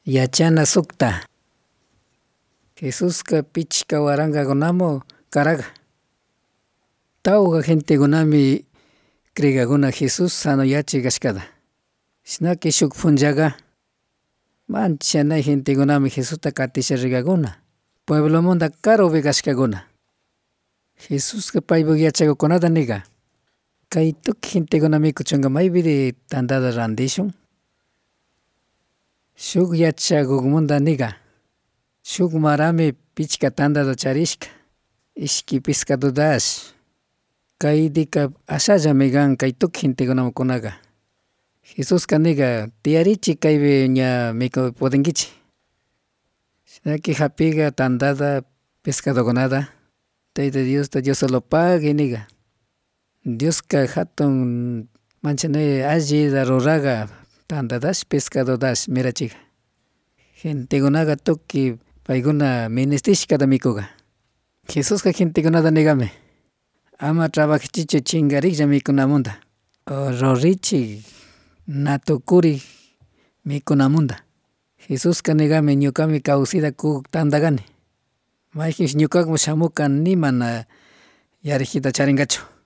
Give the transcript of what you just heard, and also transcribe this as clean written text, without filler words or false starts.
Yachana sukta. Jesuska pichka warangakunamun karaka. Tawka gentekunami creyakuna Jesus sano yachik kashkata. Shinaki shuk punllaka manchanak gentekunami Jesusta katisha rirkakuna pueblomunta karupi kashkakuna. Jesuska paypuk yachakukunata nika kay tukuy gentekuna mikuchunka maypiri tantata randishun, shuk yachakukmunta nika shuk marami pichka tantata charishka ishki pescadotash kaytika ashallami kan kay tukuy gentekunamunkunaka. Jesuska nika tiyarichik kaypi ña mikuy pudenkichik shinaki hapika tantata pescadokunata Tayta Diosta Diosolopagui nika Dioska jatun manchañay allita ruraka tantatash pescadotash mirachika gentekunaka tukuy paykuna ministishkata mikuka. Jesuska gentekunata nikami ama trabajachichu chinkariklla mikunamunta o rurichik na tukurik mikunamunta. Jesuska nikami ñukami kawsayta kuk tantakani mayjinshi ñukawan shamuka ni mana yarikita charinkachu.